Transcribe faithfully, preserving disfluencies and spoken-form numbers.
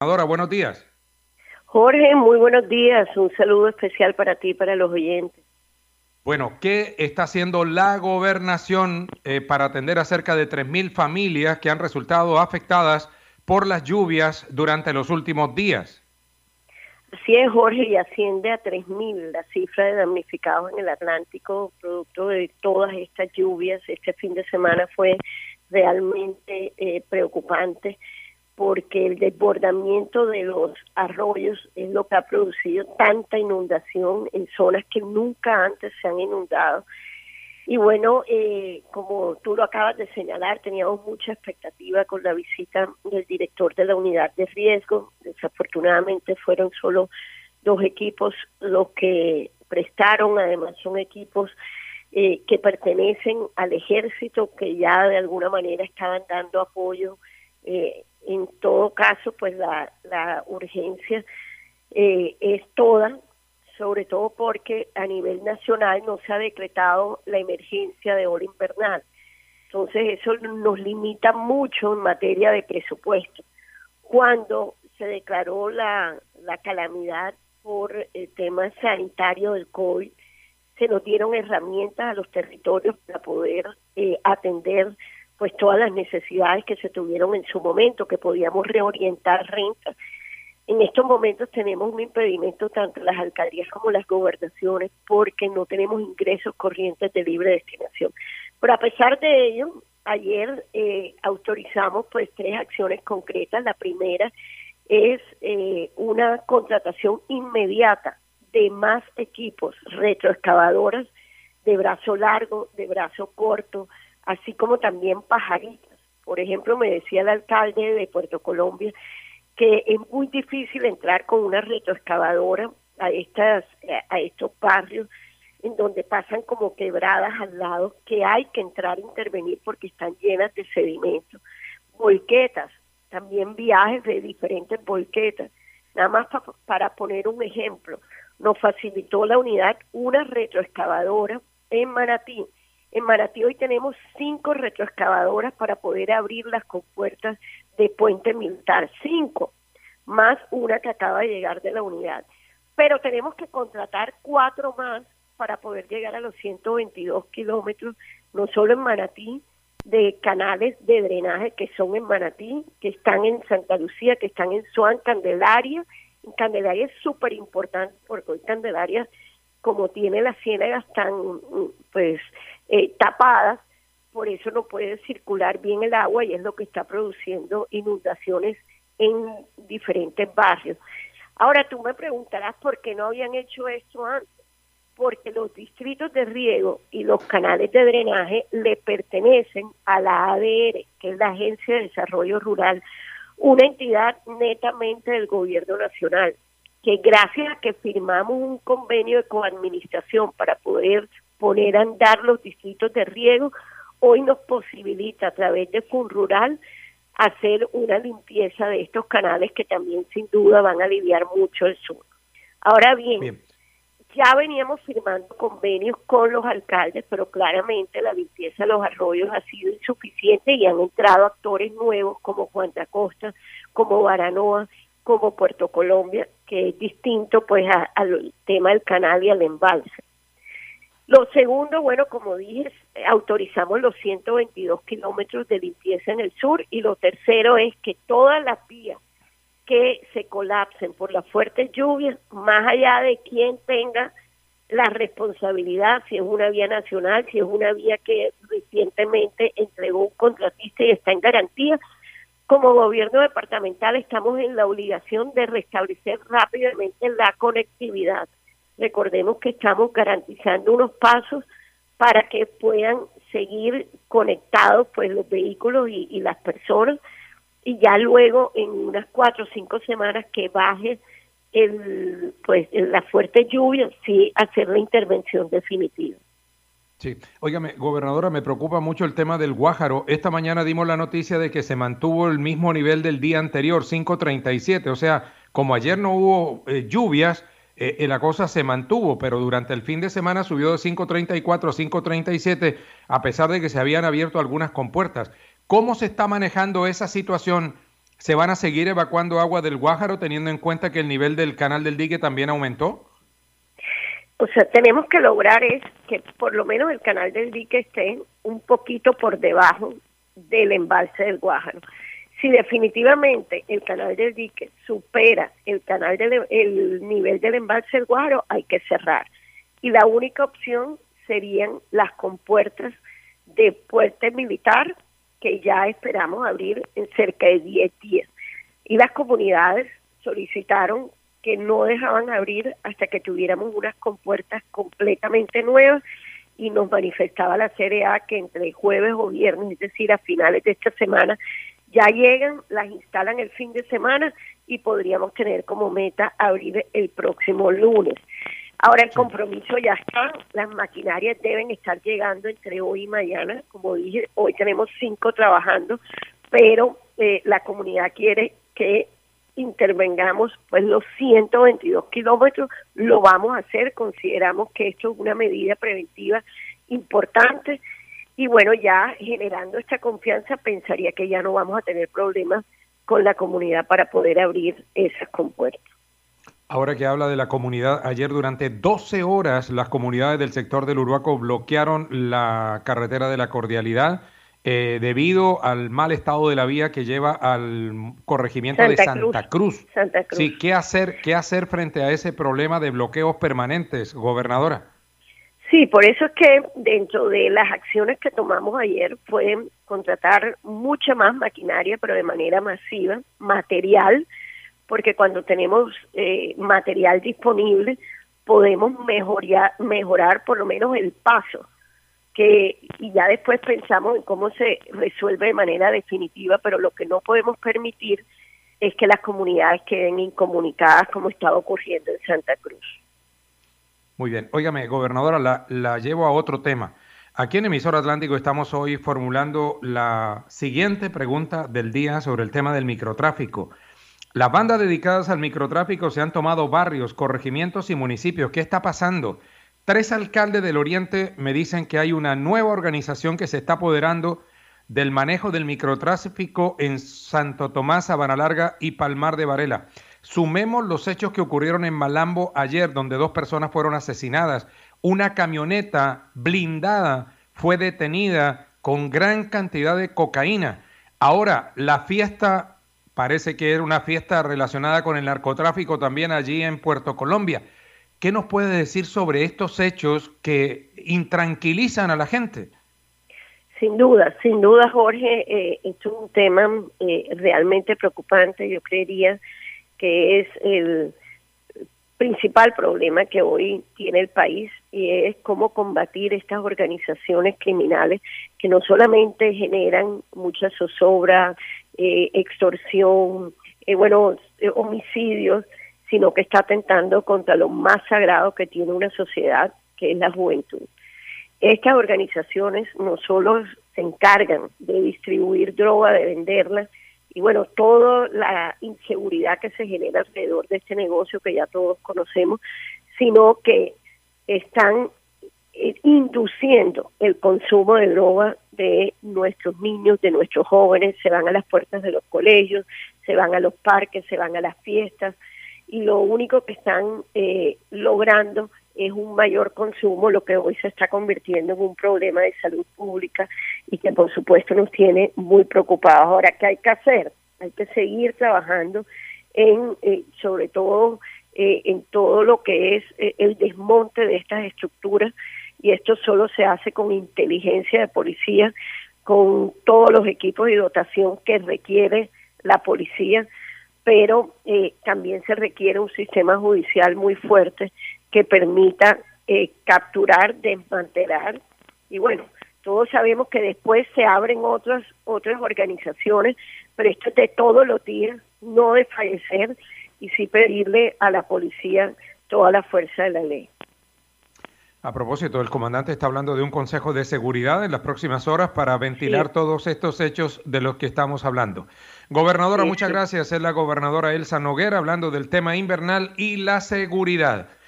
Gobernadora, buenos días. Jorge, muy buenos días. Un saludo especial para ti y para los oyentes. Bueno, ¿qué está haciendo la gobernación eh, para atender a cerca de tres mil familias que han resultado afectadas por las lluvias durante los últimos días? Así es, Jorge, y asciende a tres mil la cifra de damnificados en el Atlántico, producto de todas estas lluvias. Este fin de semana fue realmente eh, preocupante, porque el desbordamiento de los arroyos es lo que ha producido tanta inundación en zonas que nunca antes se han inundado. Y bueno, eh, como tú lo acabas de señalar, teníamos mucha expectativa con la visita del director de la unidad de riesgo. Desafortunadamente fueron solo dos equipos los que prestaron, además son equipos eh, que pertenecen al ejército, que ya de alguna manera estaban dando apoyo. Eh, en todo caso, pues la, la urgencia eh, es toda, sobre todo porque a nivel nacional no se ha decretado la emergencia de ola invernal. Entonces eso nos limita mucho en materia de presupuesto. Cuando se declaró la, la calamidad por el tema sanitario del COVID, se nos dieron herramientas a los territorios para poder eh, atender pues todas las necesidades que se tuvieron en su momento, que podíamos reorientar rentas. En estos momentos tenemos un impedimento tanto en las alcaldías como en las gobernaciones porque no tenemos ingresos corrientes de libre destinación. Pero a pesar de ello, ayer eh, autorizamos pues tres acciones concretas. La primera es eh, una contratación inmediata de más equipos, retroexcavadoras de brazo largo, de brazo corto, así como también pajaritas. Por ejemplo, me decía el alcalde de Puerto Colombia que es muy difícil entrar con una retroexcavadora a estas a estos barrios en donde pasan como quebradas al lado, que hay que entrar a intervenir porque están llenas de sedimento. Volquetas, también viajes de diferentes volquetas. Nada más pa, para poner un ejemplo, nos facilitó la unidad una retroexcavadora en Manatí. En Manatí hoy tenemos cinco retroexcavadoras para poder abrir las compuertas de Puente Militar, cinco, más una que acaba de llegar de la unidad. Pero tenemos que contratar cuatro más para poder llegar a los ciento veintidós kilómetros, no solo en Manatí, de canales de drenaje que son en Manatí, que están en Santa Lucía, que están en Suán, Candelaria. En Candelaria es súper importante porque hoy Candelaria, como tiene las ciénagas tan pues eh, tapadas, por eso no puede circular bien el agua y es lo que está produciendo inundaciones en diferentes barrios. Ahora tú me preguntarás por qué no habían hecho esto antes, porque los distritos de riego y los canales de drenaje le pertenecen a la A D R, que es la Agencia de Desarrollo Rural, una entidad netamente del gobierno nacional, que gracias a que firmamos un convenio de coadministración para poder poner a andar los distritos de riego, hoy nos posibilita a través de FUNRURAL hacer una limpieza de estos canales que también sin duda van a aliviar mucho el sur. Ahora bien, bien, ya veníamos firmando convenios con los alcaldes, pero claramente la limpieza de los arroyos ha sido insuficiente y han entrado actores nuevos como Juan de Acosta, como Baranoa, como Puerto Colombia, que es distinto pues al tema del canal y al embalse. Lo segundo, bueno, como dije, autorizamos los ciento veintidós kilómetros de limpieza en el sur, y lo tercero es que todas las vías que se colapsen por las fuertes lluvias, más allá de quién tenga la responsabilidad, si es una vía nacional, si es una vía que recientemente entregó un contratista y está en garantía, como gobierno departamental estamos en la obligación de restablecer rápidamente la conectividad. Recordemos que estamos garantizando unos pasos para que puedan seguir conectados pues los vehículos y, y las personas, y ya luego en unas cuatro o cinco semanas que baje el pues la fuerte lluvia, sí hacer la intervención definitiva. Sí, óigame, gobernadora, me preocupa mucho el tema del Guájaro. Esta mañana dimos la noticia de que se mantuvo el mismo nivel del día anterior, cinco treinta y siete, o sea, como ayer no hubo eh, lluvias, eh, la cosa se mantuvo, pero durante el fin de semana subió de cinco treinta y cuatro a cinco treinta y siete, a pesar de que se habían abierto algunas compuertas. ¿Cómo se está manejando esa situación ¿Se van a seguir evacuando agua del Guájaro teniendo en cuenta que el nivel del canal del dique también aumentó? O sea, tenemos que lograr es que por lo menos el canal del dique esté un poquito por debajo del embalse del Guájaro. Si definitivamente el canal del dique supera el canal del el nivel del embalse del Guájaro, hay que cerrar. Y la única opción serían las compuertas de Puente Militar, que ya esperamos abrir en cerca de diez días. Y las comunidades solicitaron que no dejaban abrir hasta que tuviéramos unas compuertas completamente nuevas, y nos manifestaba la C R A que entre jueves o viernes, es decir, a finales de esta semana, ya llegan, las instalan el fin de semana y podríamos tener como meta abrir el próximo lunes. Ahora el compromiso ya está, las maquinarias deben estar llegando entre hoy y mañana, como dije, hoy tenemos cinco trabajando, pero eh, la comunidad quiere que intervengamos pues los ciento veintidós kilómetros, lo vamos a hacer, consideramos que esto es una medida preventiva importante y bueno, ya generando esta confianza pensaría que ya no vamos a tener problemas con la comunidad para poder abrir esas compuertas. Ahora que habla de la comunidad, ayer durante doce horas las comunidades del sector del Uruaco bloquearon la carretera de la Cordialidad eh, debido al mal estado de la vía que lleva al corregimiento Santa de Santa Cruz. Cruz. Santa Cruz. Sí, ¿qué hacer, qué hacer frente a ese problema de bloqueos permanentes, gobernadora? Sí, por eso es que dentro de las acciones que tomamos ayer fue contratar mucha más maquinaria, pero de manera masiva, material, porque cuando tenemos eh, material disponible podemos mejorar, mejorar por lo menos el paso, que y ya después pensamos en cómo se resuelve de manera definitiva, pero lo que no podemos permitir es que las comunidades queden incomunicadas como está ocurriendo en Santa Cruz. Muy bien. Óigame, gobernadora, la, la llevo a otro tema. Aquí en Emisor Atlántico estamos hoy formulando la siguiente pregunta del día sobre el tema del microtráfico. Las bandas dedicadas al microtráfico se han tomado barrios, corregimientos y municipios. ¿Qué está pasando? Tres alcaldes del Oriente me dicen que hay una nueva organización que se está apoderando del manejo del microtráfico en Santo Tomás, Sabana Larga y Palmar de Varela. Sumemos los hechos que ocurrieron en Malambo ayer, donde dos personas fueron asesinadas. Una camioneta blindada fue detenida con gran cantidad de cocaína. Ahora, la fiesta parece que era una fiesta relacionada con el narcotráfico también allí en Puerto Colombia. ¿Qué nos puede decir sobre estos hechos que intranquilizan a la gente? Sin duda, sin duda, Jorge, eh, esto es un tema eh, realmente preocupante. Yo creería que es el principal problema que hoy tiene el país y es cómo combatir estas organizaciones criminales que no solamente generan mucha zozobra, eh, extorsión, eh, bueno, eh, homicidios, sino que está atentando contra lo más sagrado que tiene una sociedad, que es la juventud. Estas organizaciones no solo se encargan de distribuir droga, de venderla, y bueno, toda la inseguridad que se genera alrededor de este negocio que ya todos conocemos, sino que están eh, induciendo el consumo de droga de nuestros niños, de nuestros jóvenes. Se van a las puertas de los colegios, se van a los parques, se van a las fiestas, y lo único que están eh, logrando es un mayor consumo, lo que hoy se está convirtiendo en un problema de salud pública y que por supuesto nos tiene muy preocupados. Ahora, ¿qué hay que hacer? Hay que seguir trabajando en, eh, sobre todo, eh, en todo lo que es eh, el desmonte de estas estructuras, y esto solo se hace con inteligencia de policía, con todos los equipos y dotación que requiere la policía, pero eh, también se requiere un sistema judicial muy fuerte que permita eh, capturar, desmantelar, y bueno, todos sabemos que después se abren otras otras organizaciones, pero esto es de todos los días, no de fallecer, y sí pedirle a la policía toda la fuerza de la ley. A propósito, el comandante está hablando de un consejo de seguridad en las próximas horas para ventilar sí. todos estos hechos de los que estamos hablando. Gobernadora, sí, muchas sí. gracias. Es la gobernadora Elsa Noguera hablando del tema invernal y la seguridad.